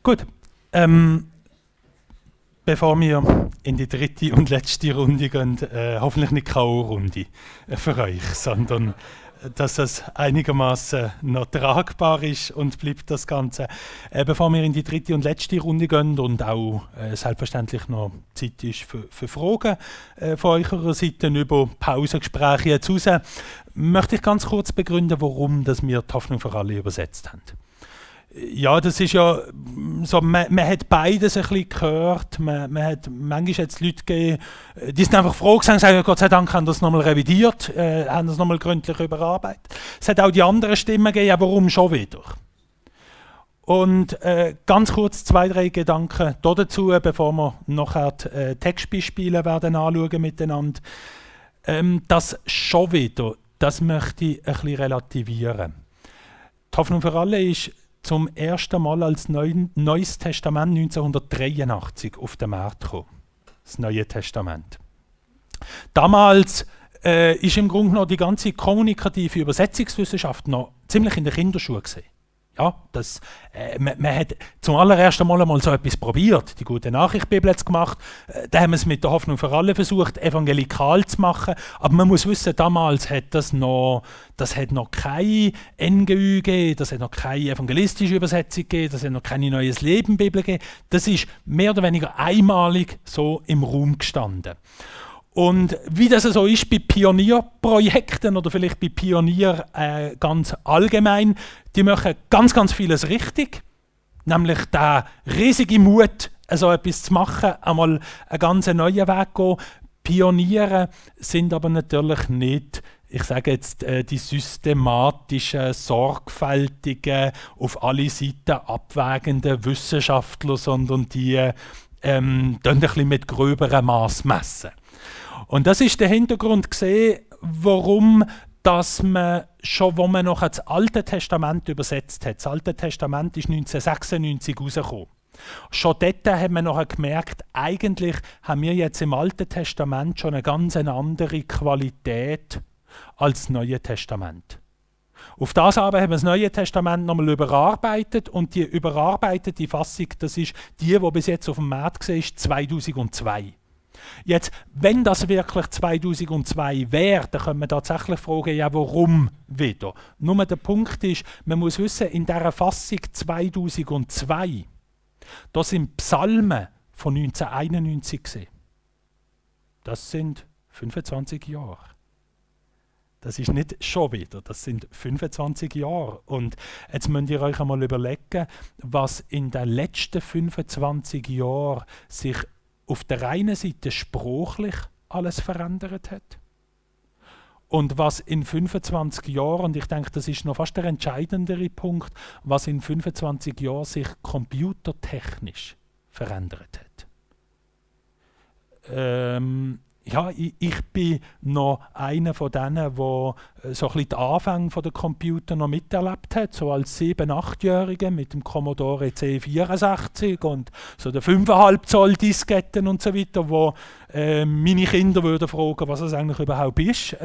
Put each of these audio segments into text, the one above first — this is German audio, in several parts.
Gut, bevor wir in die dritte und letzte Runde gehen, hoffentlich nicht K.O.-Runde für euch, sondern dass es einigermaßen noch tragbar ist und bleibt das Ganze. Bevor wir in die dritte und letzte Runde gehen und auch selbstverständlich noch Zeit ist für Fragen von eurer Seite über Pausengespräche jetzt raus, möchte ich ganz kurz begründen, warum dass wir die Hoffnung für alle übersetzt haben. Ja, das ist ja so, man hat beides ein bisschen gehört. Man hat manchmal jetzt Leute gegeben, die sind einfach froh gewesen, sagen, Gott sei Dank haben das nochmal revidiert, haben das nochmal gründlich überarbeitet. Es hat auch die anderen Stimmen gegeben, ja, warum schon wieder? Und ganz kurz 2, 3 Gedanken dazu, bevor wir nachher die Textbeispiele werden anschauen miteinander. Das schon wieder, das möchte ich ein bisschen relativieren. Die Hoffnung für alle ist zum ersten Mal als Neues Testament 1983 auf den Markt gekommen. Das Neue Testament. Damals ist im Grunde noch die ganze kommunikative Übersetzungswissenschaft noch ziemlich in den Kinderschuhen gesehen. Ja, man hat zum allerersten Mal so etwas probiert, die gute Nachricht-Bibel hat es gemacht, da haben wir es mit der Hoffnung für alle versucht, evangelikal zu machen, aber man muss wissen, damals hat das noch keine NGÜ gegeben, das hat noch keine evangelistische Übersetzung gegeben, das hat noch keine Neues Leben-Bibel gegeben, das ist mehr oder weniger einmalig so im Raum gestanden. Und wie das so ist bei Pionierprojekten oder vielleicht bei Pionier ganz allgemein, die machen ganz, ganz vieles richtig. Nämlich der riesige Mut, so etwas zu machen, einmal einen ganz neuen Weg gehen. Pioniere sind aber natürlich nicht, ich sage jetzt, die systematischen, sorgfältigen, auf alle Seiten abwägenden Wissenschaftler, sondern die ein bisschen mit gröberem Maß messen. Und das ist der Hintergrund gesehen, warum dass man schon, wo man noch das Alte Testament übersetzt hat. Das Alte Testament ist 1996 rausgekommen. Schon dort hat man noch gemerkt, eigentlich haben wir jetzt im Alten Testament schon eine ganz andere Qualität als das Neue Testament. Auf das aber haben wir das Neue Testament nochmal überarbeitet und die überarbeitete Fassung, das ist die bis jetzt auf dem Markt war, ist 2002. Jetzt, wenn das wirklich 2002 wäre, dann können wir tatsächlich fragen, ja, warum wieder? Nur der Punkt ist, man muss wissen, in dieser Fassung 2002, da sind Psalmen von 1991 gewesen. Das sind 25 Jahre. Das ist nicht schon wieder, das sind 25 Jahre. Und jetzt müsst ihr euch einmal überlegen, was in den letzten 25 Jahren sich auf der einen Seite sprachlich alles verändert hat und was in 25 Jahren, und ich denke, das ist noch fast der entscheidendere Punkt, was in 25 Jahren sich computertechnisch verändert hat. Ja, ich bin noch einer von denen, der so ein bisschen die Anfänge der Computer noch miterlebt hat, so als 7-, 8-Jähriger mit dem Commodore C64 und so der 5,5 Zoll Disketten und so weiter, wo meine Kinder würden fragen, was das eigentlich überhaupt ist.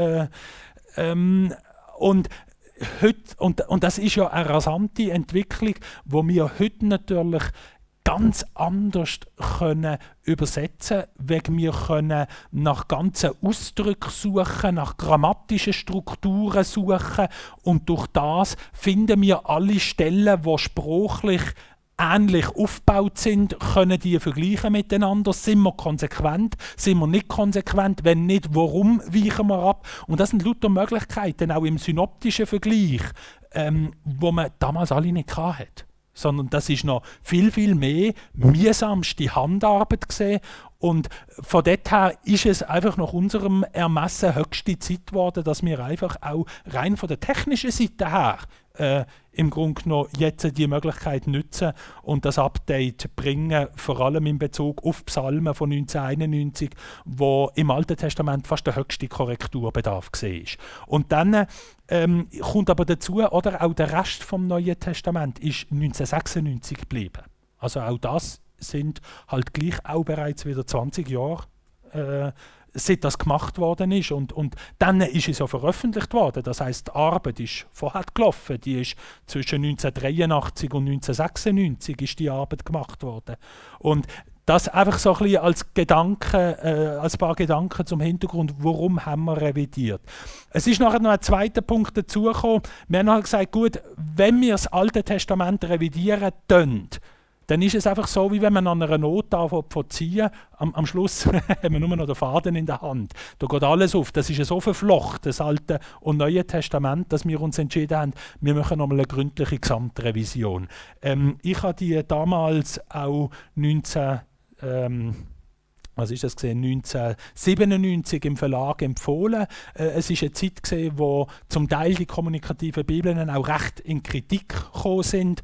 Und das ist ja eine rasante Entwicklung, wo wir heute natürlich ganz anders können übersetzen, weil wir können nach ganzen Ausdrücken suchen, nach grammatischen Strukturen suchen und durch das finden wir alle Stellen, die sprachlich ähnlich aufgebaut sind, können die vergleichen miteinander. Sind wir konsequent? Sind wir nicht konsequent? Wenn nicht, warum weichen wir ab? Und das sind lauter Möglichkeiten, auch im synoptischen Vergleich, wo man damals alle nicht hatte. Sondern das ist noch viel, viel mehr mühsamste Handarbeit gesehen. Und von dort her ist es einfach nach unserem Ermessen höchste Zeit geworden, dass wir einfach auch rein von der technischen Seite her im Grunde genommen jetzt die Möglichkeit nutzen und das Update bringen, vor allem in Bezug auf Psalmen von 1991, wo im Alten Testament fast der höchste Korrekturbedarf war. Und dann kommt aber dazu, oder auch der Rest vom Neuen Testament ist 1996 geblieben. Also auch das sind halt gleich auch bereits wieder 20 Jahre seit das gemacht worden ist. Und dann ist es ja veröffentlicht worden. Das heisst, die Arbeit ist vorher gelaufen. Die ist zwischen 1983 und 1996 ist die Arbeit gemacht worden. Und das einfach so ein bisschen als Gedanke, als paar Gedanken zum Hintergrund, warum haben wir revidiert. Es ist nachher noch ein zweiter Punkt dazugekommen. Wir haben nachher gesagt, gut, wenn wir das Alte Testament revidieren können, dann ist es einfach so, wie wenn man an einer Not ziehen. Am Schluss haben wir nur noch den Faden in der Hand. Da geht alles auf. Das ist ja so verflochten, das Alte und Neue Testament, dass wir uns entschieden haben, wir machen nochmal eine gründliche Gesamtrevision. Ich habe die damals auch 1997 im Verlag empfohlen. Es war eine Zeit, wo zum Teil die kommunikativen Bibeln auch recht in Kritik gekommen sind.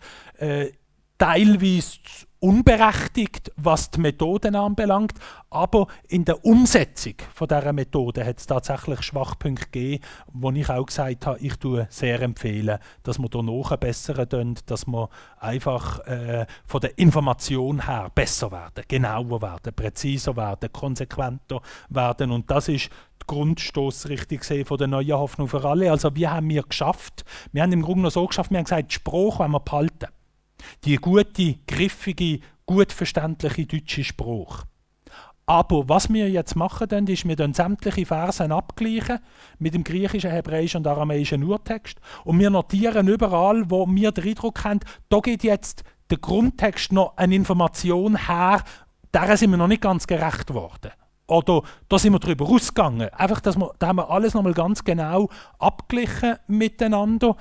Teilweise unberechtigt, was die Methoden anbelangt, aber in der Umsetzung von dieser Methode hat es tatsächlich Schwachpunkte gegeben, wo ich auch gesagt habe, ich tue sehr empfehlen, dass wir hier nachbessern können, dass wir einfach von der Information her besser werden, genauer werden, präziser werden, konsequenter werden, und das ist die Grundstossrichtung von der neuen Hoffnung für alle. Also wir haben geschafft, wir haben im Grunde noch so geschafft, wir haben gesagt, die Sprache wollen wir behalten. Die gute, griffige, gut verständliche deutsche Sprache. Aber was wir jetzt machen, ist, wir sämtliche Versen abgleichen mit dem griechischen, hebräischen und aramäischen Urtext und wir notieren überall, wo wir den Eindruck haben, da geht jetzt der Grundtext noch eine Information her, der sind wir noch nicht ganz gerecht worden. Oder da sind wir darüber ausgegangen. Einfach, da haben wir alles nochmal ganz genau abgeglichen miteinander.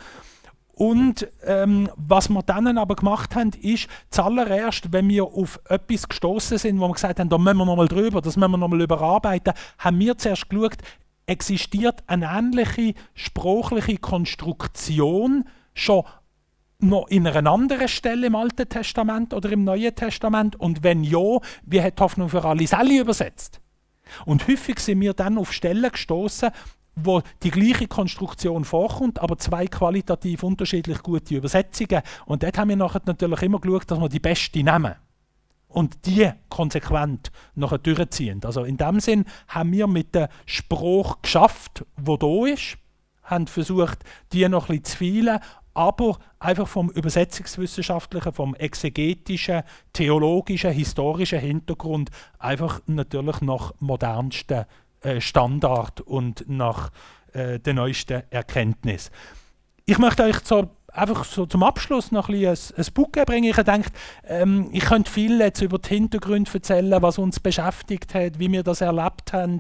Und was wir dann aber gemacht haben, ist, zuallererst, wenn wir auf etwas gestoßen sind, wo wir gesagt haben, da müssen wir nochmal drüber, das müssen wir nochmal überarbeiten, haben wir zuerst geschaut, existiert eine ähnliche sprachliche Konstruktion schon noch in einer anderen Stelle im Alten Testament oder im Neuen Testament? Und wenn ja, wie hat Hoffnung für alle Sälle übersetzt? Und häufig sind wir dann auf Stellen gestoßen, wo die gleiche Konstruktion vorkommt, aber zwei qualitativ unterschiedlich gute Übersetzungen. Und dort haben wir nachher natürlich immer geschaut, dass wir die beste nehmen und die konsequent nachher durchziehen. Also in dem Sinn haben wir mit der Sprache geschafft, die da ist, haben versucht, die noch ein bisschen zu feilen, aber einfach vom übersetzungswissenschaftlichen, vom exegetischen, theologischen, historischen Hintergrund einfach natürlich nach modernsten Standard und nach der neuesten Erkenntnis. Ich möchte euch einfach so zum Abschluss noch ein Buch bringen. Ich denke, ich könnte viel jetzt über die Hintergründe erzählen, was uns beschäftigt hat, wie wir das erlebt haben.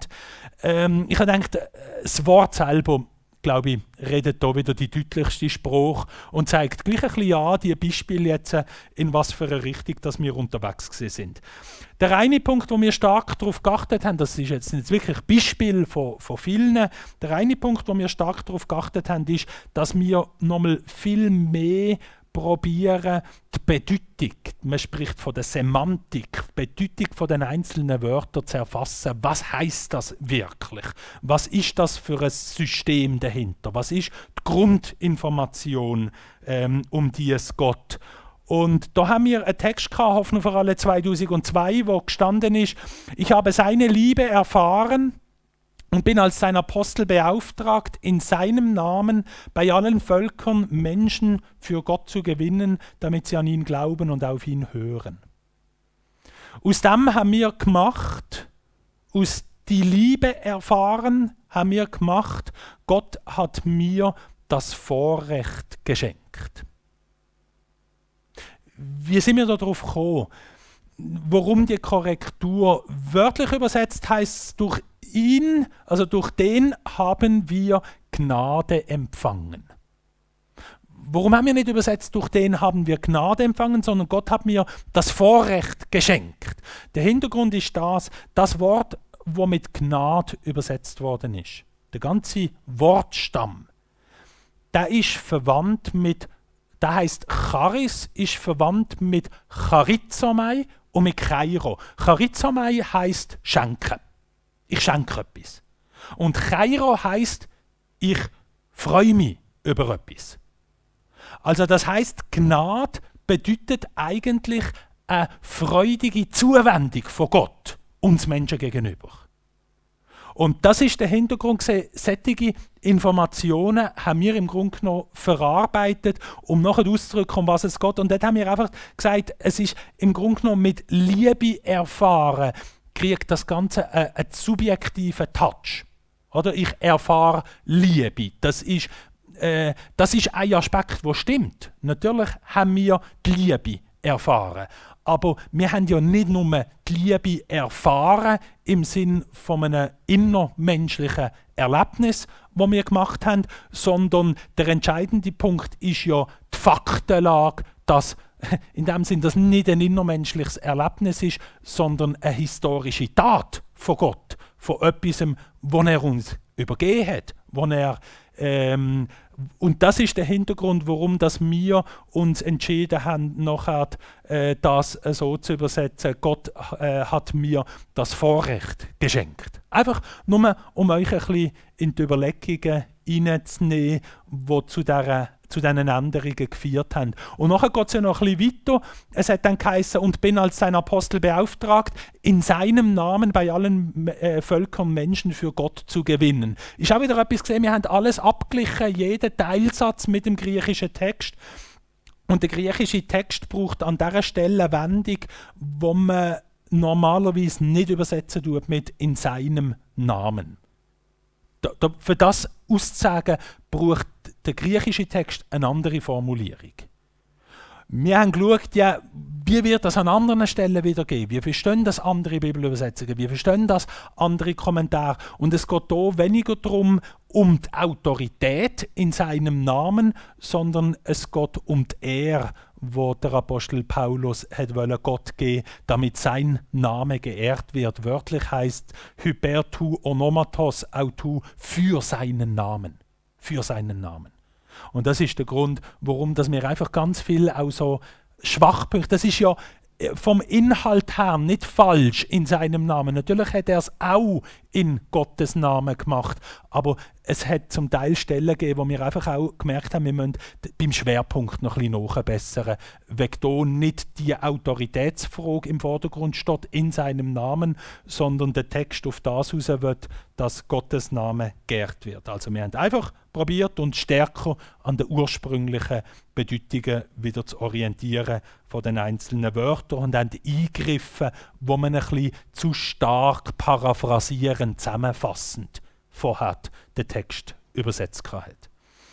Ich denke, das Wort selber, glaube ich, redet da wieder die deutlichste Sprache und zeigt gleich ein bisschen an, die Beispiele jetzt, in was für eine Richtung dass wir unterwegs sind. Der eine Punkt, wo wir stark darauf geachtet haben, das ist jetzt nicht wirklich Beispiel von vielen, der eine Punkt, wo wir stark darauf geachtet haben, ist, dass wir nochmal viel mehr probieren, die Bedeutung, man spricht von der Semantik, die Bedeutung von den einzelnen Wörtern zu erfassen. Was heißt das wirklich? Was ist das für ein System dahinter? Was ist die Grundinformation, um die es geht? Und da haben wir einen Text gehabt, Hoffnung für alle 2002, wo gestanden ist, ich habe seine Liebe erfahren und bin als sein Apostel beauftragt, in seinem Namen bei allen Völkern Menschen für Gott zu gewinnen, damit sie an ihn glauben und auf ihn hören. Aus dem haben wir gemacht, aus die Liebe erfahren, haben wir gemacht, Gott hat mir das Vorrecht geschenkt. Wie sind wir darauf gekommen? Warum die Korrektur? Wörtlich übersetzt heißt es, durch ihn, also durch den haben wir Gnade empfangen. Warum haben wir nicht übersetzt, durch den haben wir Gnade empfangen, sondern Gott hat mir das Vorrecht geschenkt. Der Hintergrund ist das Wort, wo mit Gnade übersetzt worden ist. Der ganze Wortstamm, der ist verwandt mit, der heißt Charis, ist verwandt mit Charizomai und mit Chairo. Charizomai heißt schenken. Ich schenke etwas. Und Chairo heisst, ich freue mich über etwas. Also das heisst, Gnade bedeutet eigentlich eine freudige Zuwendung von Gott uns Menschen gegenüber. Und das ist der Hintergrund. Solche Informationen haben wir im Grunde genommen verarbeitet, um nachher auszudrücken, um was es geht. Und dort haben wir einfach gesagt, es ist im Grunde genommen mit Liebe erfahren, kriegt das Ganze einen subjektiven Touch. Oder? Ich erfahre Liebe. Das ist ein Aspekt, der stimmt. Natürlich haben wir die Liebe erfahren. Aber wir haben ja nicht nur die Liebe erfahren im Sinn von einem innermenschlichen Erlebnis, das wir gemacht haben, sondern der entscheidende Punkt ist ja die Faktenlage, dass in dem Sinn das nicht ein innermenschliches Erlebnis ist, sondern eine historische Tat von Gott, von etwas, was er uns übergeben hat, und das ist der Hintergrund, warum dass wir uns entschieden haben, nachher das so zu übersetzen. Gott hat mir das Vorrecht geschenkt. Einfach nur, um euch ein bisschen in die Überlegungen hineinzunehmen, die zu diesen Änderungen geführt haben. Und nachher geht es ja noch ein bisschen weiter. Es hat dann geheißen, und bin als sein Apostel beauftragt, in seinem Namen bei allen Völkern Menschen für Gott zu gewinnen. Ich habe wieder etwas gesehen, wir haben alles abgeglichen, jeden Teilsatz mit dem griechischen Text. Und der griechische Text braucht an dieser Stelle eine Wendung, die man normalerweise nicht übersetzen tut mit «in seinem Namen». Für das auszusagen, braucht der griechische Text eine andere Formulierung. Wir haben geschaut, ja, wie wird das an anderen Stellen wiedergeben? Wie verstehen das andere Bibelübersetzungen? Wie verstehen das andere Kommentare? Und es geht hier weniger darum, um die Autorität in seinem Namen, sondern es geht um die Ehre, wo der Apostel Paulus wollte Gott geben, damit sein Name geehrt wird. Wörtlich heißt Hypertu onomatos autu für seinen Namen. Für seinen Namen. Und das ist der Grund, warum dass wir einfach ganz viel auch so Schwachpunkte, das ist ja vom Inhalt her nicht falsch in seinem Namen. Natürlich hat er es auch in Gottes Namen gemacht, aber es hat zum Teil Stellen gegeben, wo wir einfach auch gemerkt haben, wir müssen beim Schwerpunkt noch ein bisschen nachbessern, weil hier nicht die Autoritätsfrage im Vordergrund steht in seinem Namen, sondern der Text auf das raus wird, dass Gottes Name geehrt wird. Also wir haben einfach probiert, uns stärker an den ursprünglichen Bedeutungen wieder zu orientieren von den einzelnen Wörtern und an die Eingriffe, wo man ein bisschen zu stark paraphrasierend, zusammenfassend vorher den Text übersetzt hat.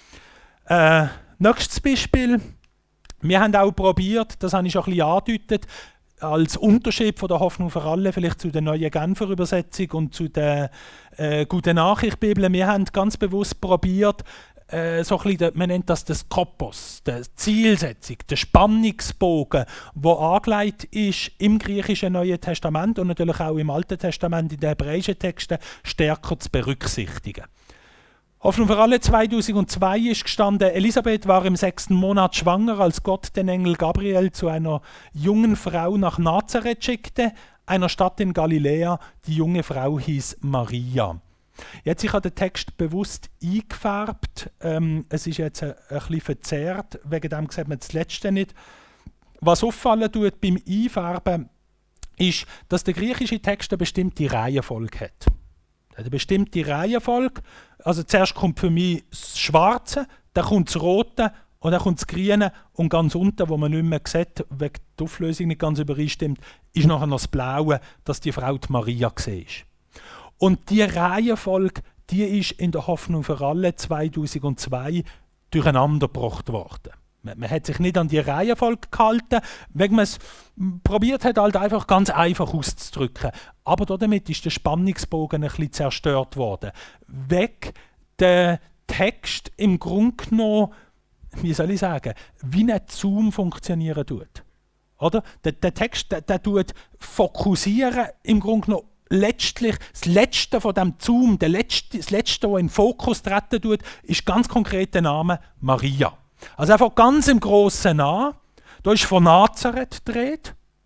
Nächstes Beispiel. Wir haben auch probiert, das habe ich schon ein bisschen angedeutet, als Unterschied von der Hoffnung für alle, vielleicht zu der neuen Genfer Übersetzung und zu der Gute Nachricht Bibel. Wir haben ganz bewusst probiert, so ein bisschen, man nennt das Skopos, die Zielsetzung, der Spannungsbogen, der angelegt ist im griechischen Neuen Testament und natürlich auch im Alten Testament, in den hebräischen Texten, stärker zu berücksichtigen. Hoffnung für alle 2002 ist gestanden, Elisabeth war im 6. Monat schwanger, als Gott den Engel Gabriel zu einer jungen Frau nach Nazareth schickte, einer Stadt in Galiläa. Die junge Frau hieß Maria. Jetzt, ich habe den Text bewusst eingefärbt. Es ist jetzt ein bisschen verzerrt, wegen dem sieht man das Letzte nicht. Was auffallen tut beim Einfärben, ist, dass der griechische Text eine bestimmte Reihenfolge hat. Eine bestimmte Reihenfolge. Also zuerst kommt für mich das Schwarze, dann kommt das Rote und dann kommt das Grüne und ganz unten, wo man nicht mehr sieht, weil die Auflösung nicht ganz übereinstimmt, ist nachher noch das Blaue, dass die Frau die Maria war. Und diese Reihenfolge, die ist in der Hoffnung für alle 2002 durcheinandergebracht worden. Man hat sich nicht an die Reihenfolge gehalten, weil man es probiert hat, halt einfach ganz einfach auszudrücken. Aber damit ist der Spannungsbogen ein bisschen zerstört worden. Weg der Text im Grunde genommen, wie soll ich sagen, wie ein Zoom funktionieren tut. Oder? Der Text, der tut fokussieren im Grunde genommen letztlich das Letzte von dem Zoom, das Letzte, was in den Fokus treten tut, ist ganz konkret der Name Maria. Also einfach ganz im Grossen an. Da ist von Nazareth die Rede.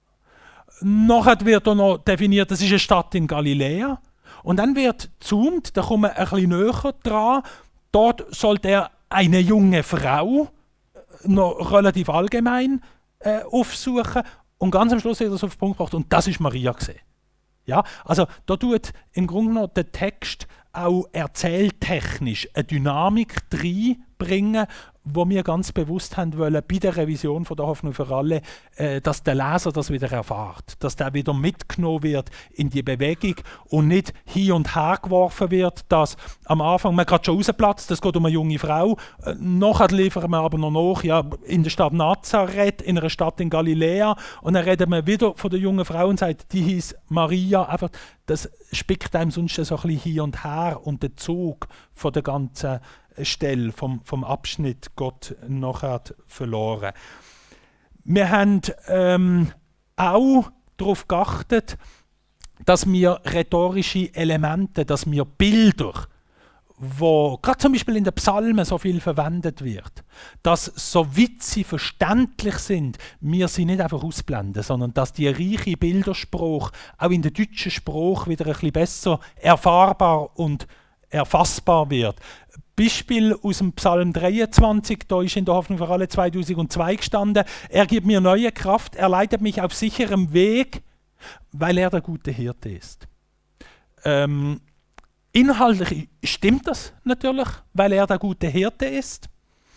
Nachher wird auch noch definiert, das ist eine Stadt in Galiläa. Und dann wird gezoomt, da kommen wir ein bisschen näher dran. Dort sollte er eine junge Frau, noch relativ allgemein, aufsuchen. Und ganz am Schluss wird er es auf den Punkt gebracht. Und das ist Maria gesehen. Ja, also da tut im Grunde genommen der Text auch erzähltechnisch eine Dynamik reinbringen, wo wir ganz bewusst haben wollen, bei der Revision von der Hoffnung für alle, dass der Leser das wieder erfährt, dass der wieder mitgenommen wird in die Bewegung und nicht hin und her geworfen wird, dass am Anfang man gerade schon rausplatzt, es geht um eine junge Frau, nachher liefern wir aber noch nach, ja, in der Stadt Nazareth, in einer Stadt in Galiläa, und dann reden wir wieder von der jungen Frau und sagt, die hieß Maria, einfach, das spickt einem sonst so ein bisschen hin und her, und der Zug von der ganzen Stelle, vom Abschnitt Gott nachher verloren. Wir haben auch darauf geachtet, dass wir rhetorische Elemente, dass wir Bilder, wo gerade zum Beispiel in den Psalmen so viel verwendet wird, dass so weit sie verständlich sind, wir sie nicht einfach ausblenden, sondern dass die reiche Bilderspruch auch in der deutschen Sprache wieder ein bisschen besser erfahrbar und erfassbar wird. Beispiel aus dem Psalm 23, da ist in der Hoffnung für alle 2002 gestanden, er gibt mir neue Kraft, er leitet mich auf sicherem Weg, weil er der gute Hirte ist. Inhaltlich stimmt das natürlich, weil er der gute Hirte ist.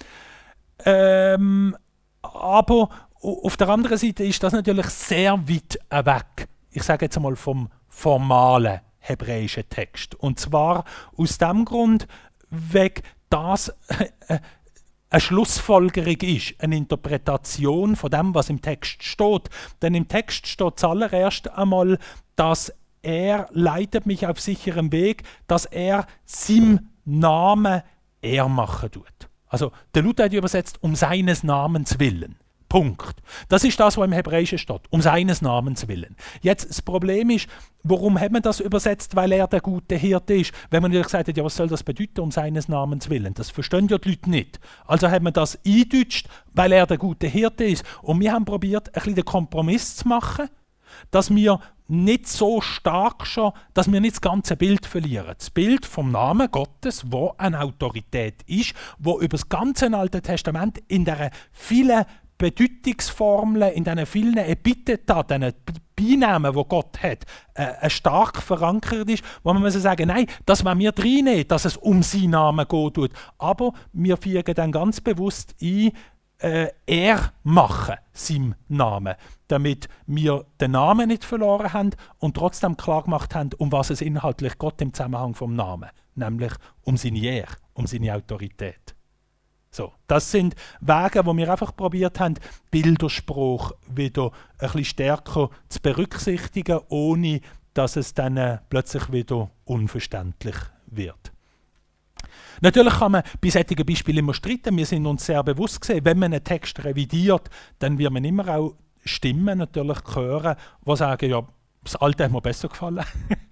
Aber auf der anderen Seite ist das natürlich sehr weit weg. Ich sage jetzt einmal vom formalen hebräischen Text. Und zwar aus dem Grund, wegen das eine Schlussfolgerung ist, eine Interpretation von dem, was im Text steht. Denn im Text steht zuallererst einmal, dass er leitet mich auf sicherem Weg, dass er seinem Namen Ehre machen tut. Also der Luther hat übersetzt, um seines Namens willen. Punkt. Das ist das, was im Hebräischen steht, um seines Namens willen. Jetzt, das Problem ist, warum hat man das übersetzt, weil er der gute Hirte ist? Wenn man natürlich gesagt hat, ja, was soll das bedeuten, um seines Namens willen? Das verstehen ja die Leute nicht. Also hat man das eingedeutscht, weil er der gute Hirte ist. Und wir haben probiert, ein bisschen den Kompromiss zu machen, dass wir nicht so stark schon, dass wir nicht das ganze Bild verlieren. Das Bild vom Namen Gottes, wo eine Autorität ist, wo über das ganze Alte Testament in der vielen Bedeutungsformeln, in diesen vielen Epitheta, diesen Beinamen, die Gott hat, stark verankert ist, wo man muss sagen, nein, das wollen wir reinnehmen, dass es um seinen Namen gehen tut. Aber wir fügen dann ganz bewusst ein, er machen seinem Namen, damit wir den Namen nicht verloren haben und trotzdem klar gemacht haben, um was es inhaltlich Gott im Zusammenhang vom Namen, nämlich um seine Ehre, um seine Autorität. So, das sind Wege, wo wir einfach probiert haben, Bilderspruch wieder ein bisschen stärker zu berücksichtigen, ohne dass es dann plötzlich wieder unverständlich wird. Natürlich kann man bei solchen Beispielen immer streiten. Wir sind uns sehr bewusst gewesen, wenn man einen Text revidiert, dann wird man immer auch Stimmen natürlich hören, die sagen, ja, das Alte hat mir besser gefallen.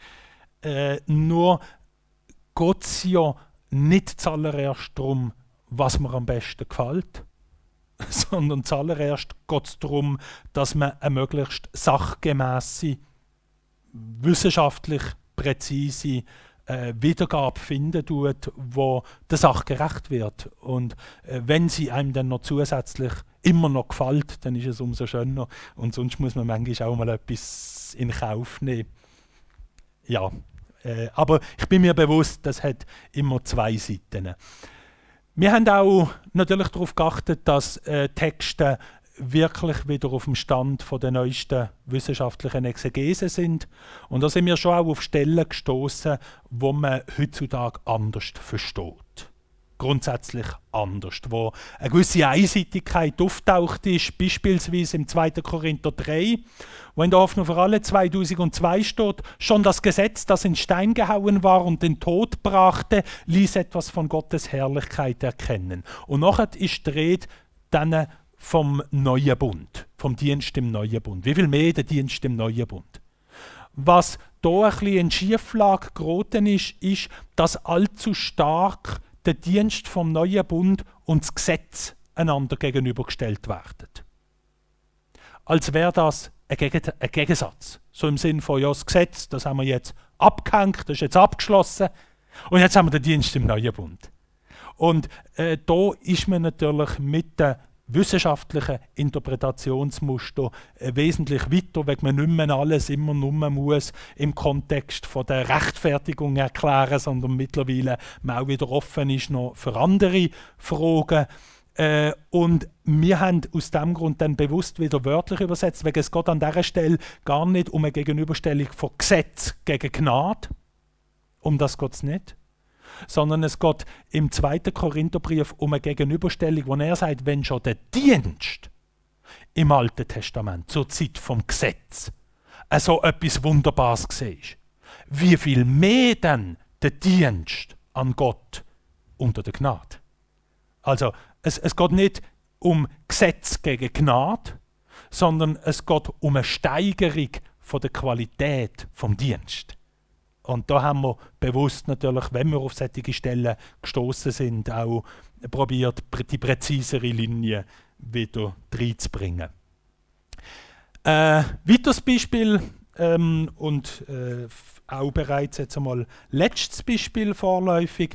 Nur geht es ja nicht zuallererst darum, was mir am besten gefällt, sondern zuallererst geht es darum, dass man eine möglichst sachgemäße, wissenschaftlich präzise Wiedergabe finden tut, wo der Sache gerecht wird. Und wenn sie einem dann noch zusätzlich immer noch gefällt, dann ist es umso schöner. Und sonst muss man manchmal auch mal etwas in Kauf nehmen. Ja, aber ich bin mir bewusst, das hat immer zwei Seiten. Wir haben auch natürlich darauf geachtet, dass Texte wirklich wieder auf dem Stand von der neuesten wissenschaftlichen Exegese sind. Und da sind wir schon auch auf Stellen gestoßen, wo man heutzutage anders versteht. Grundsätzlich anders. Wo eine gewisse Einseitigkeit auftaucht ist, beispielsweise im 2. Korinther 3, wo in der Hoffnung für alle 2002 steht, schon das Gesetz, das in Stein gehauen war und den Tod brachte, ließ etwas von Gottes Herrlichkeit erkennen. Und nachher ist die Rede dann vom neuen Bund, vom Dienst im neuen Bund. Wie viel mehr der Dienst im neuen Bund? Was da ein bisschen in Schieflage geraten ist, ist, dass allzu stark der Dienst vom neuen Bund und das Gesetz einander gegenübergestellt werden. Als wäre das ein Gegensatz. So im Sinn von, ja, das Gesetz, das haben wir jetzt abgehängt, das ist jetzt abgeschlossen und jetzt haben wir den Dienst im neuen Bund. Und da ist man natürlich mit den wissenschaftlichen Interpretationsmuster wesentlich weiter, weil man nicht mehr alles immer nur muss im Kontext von der Rechtfertigung erklären, sondern mittlerweile man auch wieder offen ist noch für andere Fragen. Und wir haben aus diesem Grund dann bewusst wieder wörtlich übersetzt, weil es geht an dieser Stelle gar nicht um eine Gegenüberstellung von Gesetz gegen Gnade, um das geht es nicht, sondern es geht im 2. Korintherbrief um eine Gegenüberstellung, wo er sagt, wenn schon der Dienst im Alten Testament zur Zeit vom Gesetz so etwas Wunderbares war, wie viel mehr dann der Dienst an Gott unter der Gnade. Also es geht nicht um Gesetz gegen Gnade, sondern es geht um eine Steigerung von der Qualität vom Dienst. Und da haben wir bewusst natürlich, wenn wir auf solche Stellen gestoßen sind, auch probiert, die präzisere Linie wieder reinzubringen. Weiteres Beispiel auch bereits jetzt einmal letztes Beispiel vorläufig.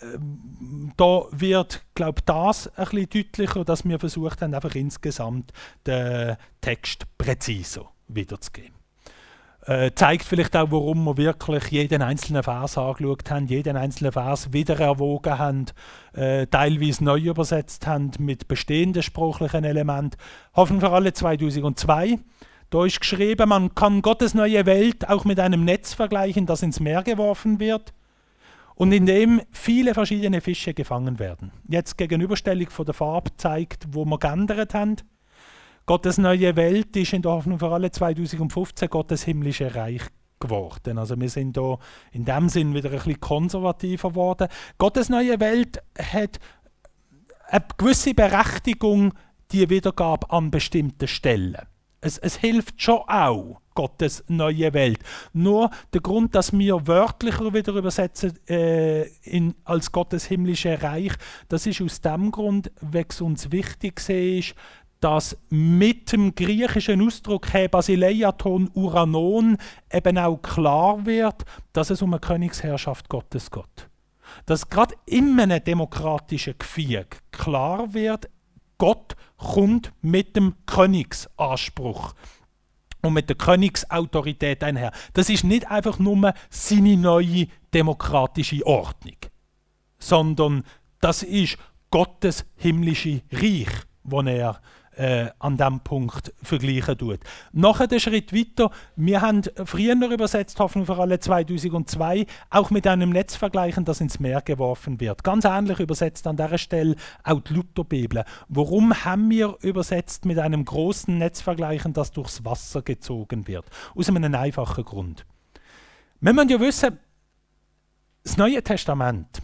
Da wird, glaube ich, das ein bisschen deutlicher, dass wir versucht haben, einfach insgesamt den Text präziser wiederzugeben. Zeigt vielleicht auch, warum wir wirklich jeden einzelnen Vers angeschaut haben, jeden einzelnen Vers wieder erwogen haben, teilweise neu übersetzt haben mit bestehenden sprachlichen Elementen. Hoffen für alle 2002. Da ist geschrieben, man kann Gottes neue Welt auch mit einem Netz vergleichen, das ins Meer geworfen wird und in dem viele verschiedene Fische gefangen werden. Jetzt Gegenüberstellung von der Farbe zeigt, wo wir geändert haben. Gottes neue Welt ist in der Hoffnung für alle 2015 Gottes himmlische Reich geworden. Also wir sind da in dem Sinn wieder ein bisschen konservativer geworden. Gottes neue Welt hat eine gewisse Berechtigung, die Wiedergabe an bestimmten Stellen. Es hilft schon auch, Gottes neue Welt. Nur der Grund, dass wir wörtlicher wieder übersetzen als Gottes himmlische Reich, das ist aus dem Grund, weil es uns wichtig ist, dass mit dem griechischen Ausdruck Basileiaton Uranon eben auch klar wird, dass es um eine Königsherrschaft Gottes geht. Dass gerade in einem demokratischen Krieg klar wird, Gott kommt mit dem Königsanspruch und mit der Königsautorität einher. Das ist nicht einfach nur seine neue demokratische Ordnung, sondern das ist Gottes himmlische Reich, das er an diesem Punkt vergleichen tut. Nachher der Schritt weiter, wir haben früher übersetzt, Hoffnung für alle 2002, auch mit einem Netz vergleichen, das ins Meer geworfen wird. Ganz ähnlich übersetzt an dieser Stelle auch die Lutherbibel. Warum haben wir übersetzt mit einem großen Netz vergleichen, das durchs Wasser gezogen wird? Aus einem einfachen Grund. Wir müssen ja wissen, das Neue Testament,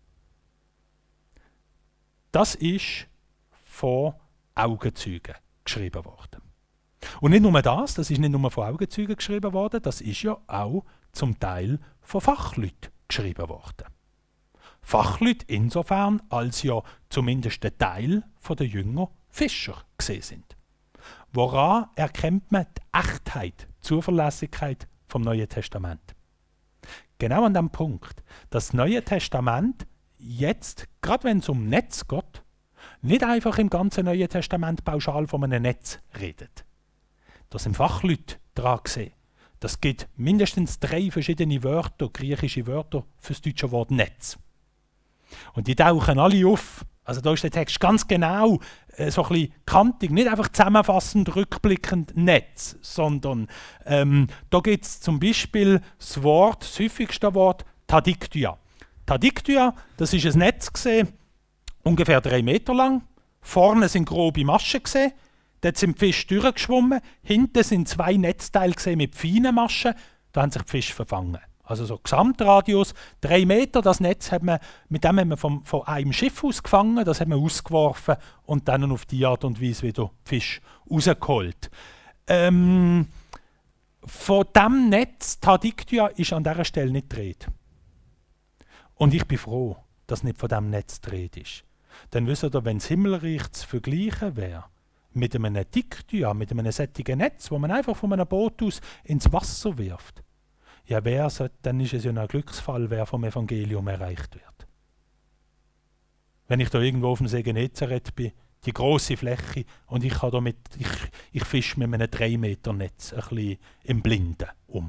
das ist von Augenzeugen geschrieben worden. Und nicht nur das ist nicht nur von Augenzeugen geschrieben worden, das ist ja auch zum Teil von Fachleuten geschrieben worden. Fachleute insofern, als ja zumindest ein Teil der Jünger Fischer gesehen sind. Woran erkennt man die Echtheit, die Zuverlässigkeit vom Neuen Testament? Genau an dem Punkt, dass das Neue Testament jetzt, gerade wenn es um Netz geht, nicht einfach im ganzen Neuen Testament pauschal von einem Netz redet. Da sind Fachleute dran gesehen. Das gibt mindestens 3 verschiedene Wörter, griechische Wörter für das deutsche Wort Netz. Und die tauchen alle auf. Also da ist der Text ganz genau so ein bisschen kantig, nicht einfach zusammenfassend, rückblickend Netz, sondern da gibt es zum Beispiel das häufigste Wort, Tadiktia. Tadiktia, das ist ein Netz gesehen, ungefähr 3 Meter lang. Vorne sind grobe Maschen gesehen. Dort sind die Fische durchgeschwommen. Hinten sind 2 Netzteile gesehen mit feinen Maschen. Da haben sich die Fische verfangen. Also so Gesamtradius 3 Meter. Das Netz mit dem haben wir von einem Schiff aus gefangen. Das haben wir ausgeworfen und dann auf die Art und Weise wieder die Fische rausgeholt. Von diesem Netz, Tadiktia, ist an dieser Stelle nicht die Rede. Und ich bin froh, dass nicht von diesem Netz die Rede ist. Dann wisst ihr, wenn das Himmelreich zu vergleichen wäre mit einem Diktia, mit einem sättigen Netz, wo man einfach von einem Boot aus ins Wasser wirft, ja, dann ist es ja ein Glücksfall, wer vom Evangelium erreicht wird. Wenn ich da irgendwo auf dem See Genezareth bin, die grosse Fläche, und ich fische mit einem 3 Meter Netz ein bisschen im Blinden um.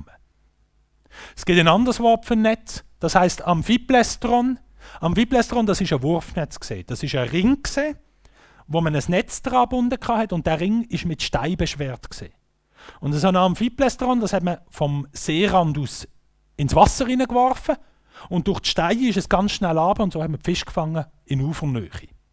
Es gibt ein anderes Wort für ein Netz, das heisst Amphiplestron. Amphiplestron, das ist ein Wurfnetz gewesen. Das ist ein Ring gewesen, wo man ein Netz dran gebunden hatte, und der Ring ist mit Stein beschwert gewesen. Und so ein Amphiplestron, das hat man vom Seerand aus ins Wasser hineingeworfen, und durch die Steine ist es ganz schnell runter, und so haben wir die Fische gefangen in Ufernähe.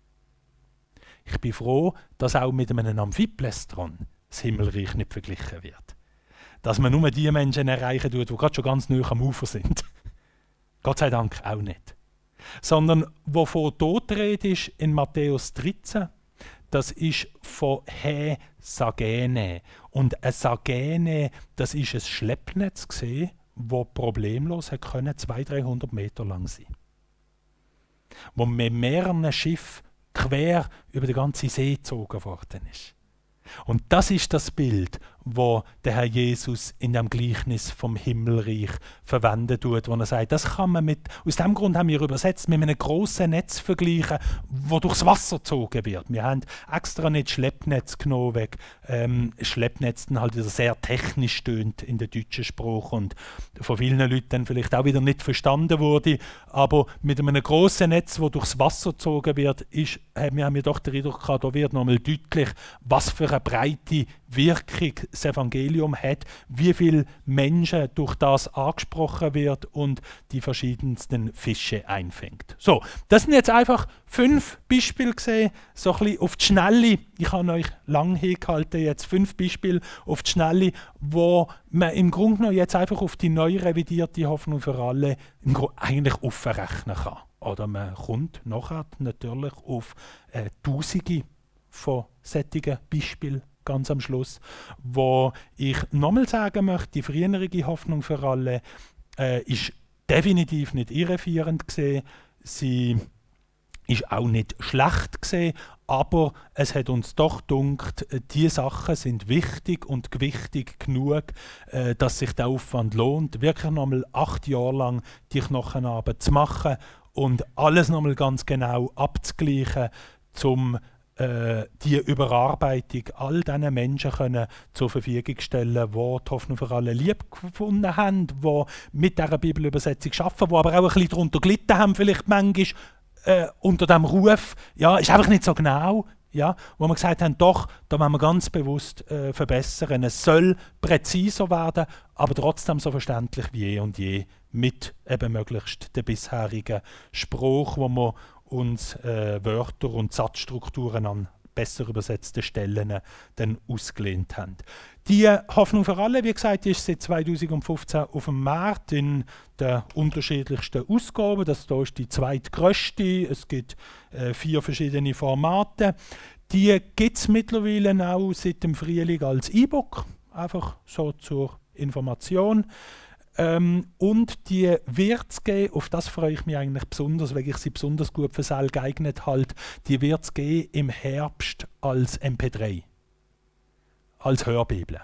Ich bin froh, dass auch mit einem Amphiplestron das Himmelreich nicht verglichen wird. Dass man nur die Menschen erreichen tut, die gerade schon ganz nahe am Ufer sind. Gott sei Dank auch nicht. Sondern wovon dort die Rede ist in Matthäus 13, das ist von He Sagene. Und ein Sagene, das ist ein Schleppnetz gesehen, das problemlos 200-300 Meter lang sein konnte. Wo mit mehreren Schiffen quer über den ganzen See gezogen worden ist. Und das ist das Bild, wo der Herr Jesus in dem Gleichnis vom Himmelreich verwenden tut, wo er sagt, das kann man aus dem Grund haben wir übersetzt, mit einem grossen Netz vergleichen, wo durchs Wasser gezogen wird. Wir haben extra nicht Schleppnetz genommen, wegen Schleppnetz dann halt wieder sehr technisch stöhnt in der deutschen Sprache und von vielen Leuten dann vielleicht auch wieder nicht verstanden wurde, aber mit einem grossen Netz, wo durchs Wasser gezogen wird, haben wir doch den Eindruck gehabt, da wird nochmal deutlich, was für eine breite Wirkung das Evangelium hat, wie viele Menschen durch das angesprochen wird und die verschiedensten Fische einfängt. So, das sind jetzt einfach 5 Beispiele gesehen, so ein bisschen auf die Schnelle. Ich habe euch lang hingehalten, jetzt 5 Beispiele auf die Schnelle, wo man im Grunde genommen jetzt einfach auf die neu revidierte Hoffnung für alle eigentlich aufrechnen kann. Oder man kommt nachher natürlich auf Tausende von solchen Beispielen ganz am Schluss, wo ich nochmal sagen möchte, die frühere Hoffnung für alle ist definitiv nicht irreführend gesehen, sie ist auch nicht schlecht gesehen, aber es hat uns doch gedunkt, die Sachen sind wichtig und gewichtig genug, dass sich der Aufwand lohnt, wirklich nochmal 8 Jahre lang die Knochenarbeit zu machen und alles nochmal ganz genau abzugleichen, um die Überarbeitung all diesen Menschen können zur Verfügung stellen, die die Hoffnung für alle lieb gefunden haben, die mit dieser Bibelübersetzung arbeiten, die aber auch ein bisschen darunter gelitten haben, vielleicht manchmal unter dem Ruf, ja, ist einfach nicht so genau, ja, wo wir gesagt haben, doch, da wollen wir ganz bewusst verbessern. Es soll präziser werden, aber trotzdem so verständlich wie je und je, mit eben möglichst der bisherigen Spruch, wo wir uns Wörter und Satzstrukturen an besser übersetzten Stellen dann ausgelehnt haben. Die Hoffnung für alle, wie gesagt, ist seit 2015 auf dem Markt in den unterschiedlichsten Ausgaben. Das hier ist die zweitgrößte. Es gibt 4 verschiedene Formate. Die gibt es mittlerweile auch seit dem Frühling als E-Book, einfach so zur Information. Und die wird es geben, auf das freue ich mich eigentlich besonders, weil ich sie besonders gut für Säle geeignet halte, die wird es geben im Herbst als MP3, als Hörbibel.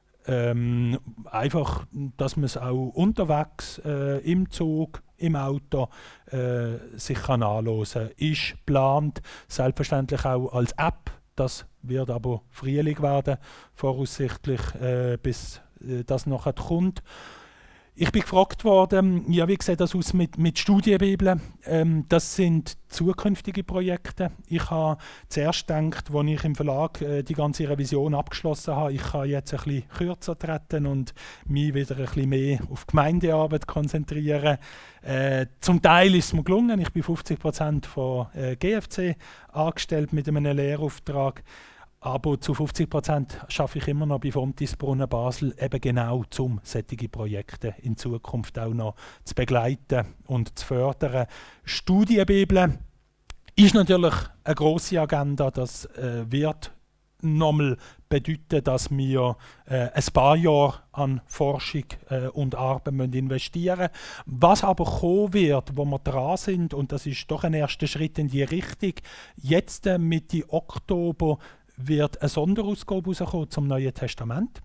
Einfach, dass man es auch unterwegs, im Zug, im Auto sich kann anhören kann. Ist geplant, selbstverständlich auch als App, das wird aber Frühling werden, voraussichtlich, bis das nachher kommt. Ich bin gefragt worden, ja, wie sieht das aus mit Studienbibeln? Das sind zukünftige Projekte. Ich habe zuerst gedacht, als ich im Verlag die ganze Revision abgeschlossen habe, ich kann jetzt ein bisschen kürzer treten und mich wieder ein bisschen mehr auf Gemeindearbeit konzentrieren. Zum Teil ist es mir gelungen. Ich bin 50% von GFC angestellt mit einem Lehrauftrag. Aber zu 50% arbeite ich immer noch bei Fontysbrunnen Basel, eben genau um solche Projekte in Zukunft auch noch zu begleiten und zu fördern. Studienbibel ist natürlich eine grosse Agenda. Das wird nochmal bedeuten, dass wir ein paar Jahre an Forschung und Arbeit investieren müssen. Was aber kommen wird, wo wir dran sind, und das ist doch ein erster Schritt in die Richtung, jetzt Mitte Oktober wird eine Sonderausgabe rauskommen zum Neuen Testament,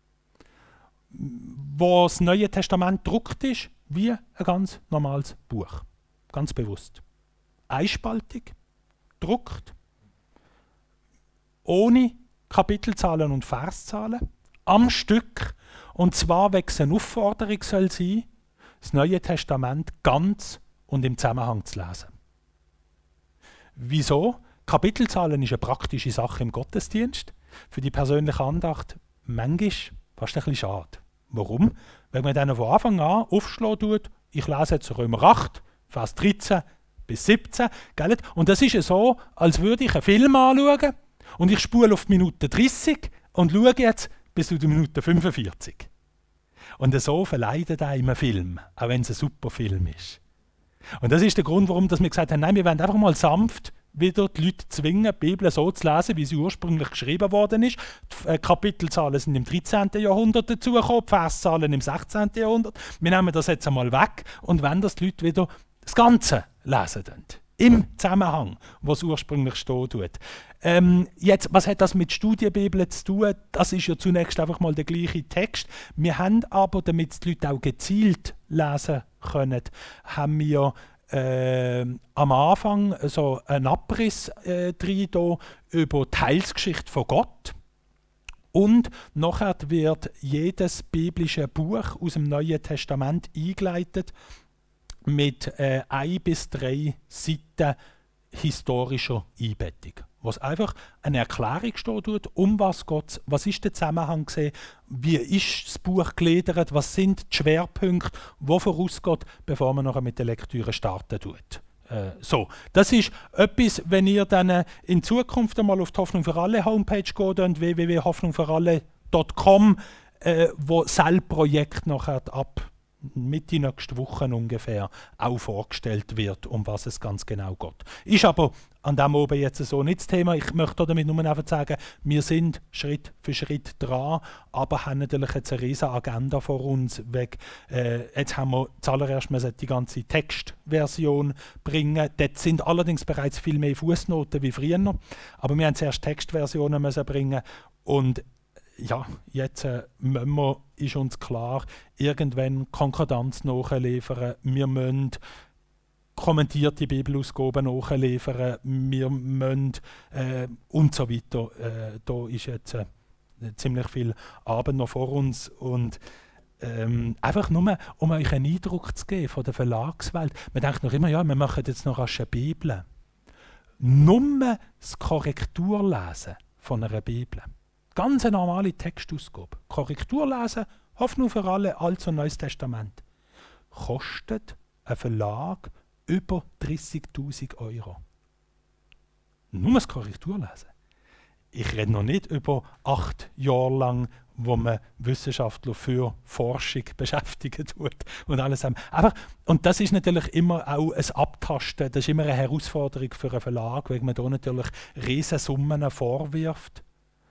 wo das Neue Testament gedruckt ist, wie ein ganz normales Buch. Ganz bewusst. Einspaltig, gedruckt, ohne Kapitelzahlen und Verszahlen, am Stück, und zwar, weil es eine Aufforderung soll sein, das Neue Testament ganz und im Zusammenhang zu lesen. Wieso? Kapitelzahlen ist eine praktische Sache im Gottesdienst. Für die persönliche Andacht manchmal fast ein bisschen schade. Warum? Wenn man dann von Anfang an aufschlagen tut, ich lese jetzt Römer 8, Vers 13 bis 17, gell? Und das ist ja so, als würde ich einen Film anschauen und ich spule auf die Minute 30 und schaue jetzt bis zu die Minute 45. Und so verleidet einem ein Film, auch wenn es ein super Film ist. Und das ist der Grund, warum wir gesagt haben, nein, wir wollen einfach mal sanft wieder die Leute zwingen, die Bibel so zu lesen, wie sie ursprünglich geschrieben worden ist. Die Kapitelzahlen sind im 13. Jahrhundert dazugekommen, die Verszahlen im 16. Jahrhundert. Wir nehmen das jetzt einmal weg und wollen, dass die Leute wieder das Ganze lesen. Im Zusammenhang, was ursprünglich stehen tut. Jetzt, was hat das mit Studienbibeln zu tun? Das ist ja zunächst einfach mal der gleiche Text. Wir haben aber, damit die Leute auch gezielt lesen können, haben wir am Anfang so einen Abriss drin über die Heilsgeschichte von Gott. Und nachher wird jedes biblische Buch aus dem Neuen Testament eingeleitet mit 1 bis 3 Seiten historischer Einbettung. Was einfach eine Erklärung steht, was ist der Zusammenhang gesehen, wie ist das Buch gegliedert, was sind die Schwerpunkte, wo vorausgeht, bevor man nachher mit der Lektüre starten tut. So, das ist etwas, wenn ihr dann in Zukunft einmal auf die Hoffnung für alle Homepage geht und www.hoffnungfüralle.com, wo das Projekt nachher ab Mitte nächste Woche ungefähr auch vorgestellt wird, um was es ganz genau geht. Ist aber an dem oben jetzt so nicht das Thema. Ich möchte damit nur einfach sagen, wir sind Schritt für Schritt dran, aber haben natürlich jetzt eine riesige Agenda vor uns. Jetzt haben wir zuallererst die ganze Textversion bringen. Dort sind allerdings bereits viel mehr Fußnoten wie früher. Aber wir haben zuerst Textversionen müssen bringen und ja, jetzt ist uns klar, irgendwann Konkordanz nachliefern, wir müssen kommentierte Bibelausgaben nachliefern, wir müssen und so weiter. Da ist jetzt ziemlich viel Arbeit noch vor uns und einfach nur, um euch einen Eindruck zu geben von der Verlagswelt. Man denkt noch immer, ja, wir machen jetzt noch eine Bibel. Nur das Korrekturlesen von einer Bibel. Ganz eine normale Textausgabe. Korrektur lesen, Hoffnung für alle, Altes und Neues Testament. Kostet ein Verlag über 30'000 €. Nur das Korrektur lesen. Ich rede noch nicht über 8 Jahre lang, wo man Wissenschaftler für Forschung beschäftigen tut und alles haben. Und das ist natürlich immer auch ein Abtasten, das ist immer eine Herausforderung für einen Verlag, weil man da natürlich Riesensummen vorwirft.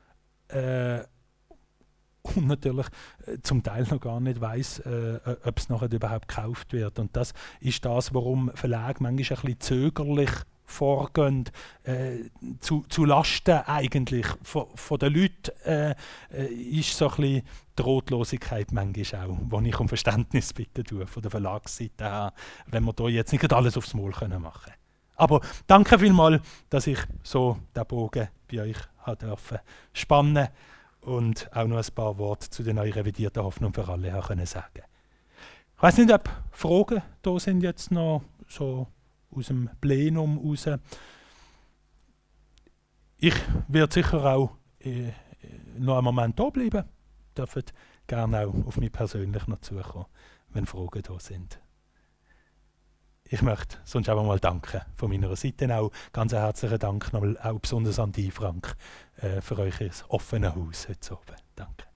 Und natürlich zum Teil noch gar nicht weiss, ob es nachher überhaupt gekauft wird. Und das ist das, warum Verlage manchmal ein bisschen zögerlich vorgehen, zu Lasten eigentlich von den Leuten, ist so ein bisschen die Ratlosigkeit manchmal auch, wo ich um Verständnis bitte tue von der Verlagsseite her, wenn wir da jetzt nicht alles aufs Maul machen können. Aber danke vielmals, dass ich so den Bogen bei euch spannen und auch noch ein paar Worte zu der neu revidierten Hoffnung für alle können sagen. Ich weiss nicht, ob Fragen da sind jetzt noch so aus dem Plenum raus. Ich werde sicher auch noch einen Moment da bleiben. Dürft gerne auch auf mich persönlich noch zukommen, wenn Fragen da sind. Ich möchte sonst auch mal danken von meiner Seite auch. Ganz herzlichen Dank nochmal auch besonders an dich, Frank, für euch offene Haus heute oben. Danke.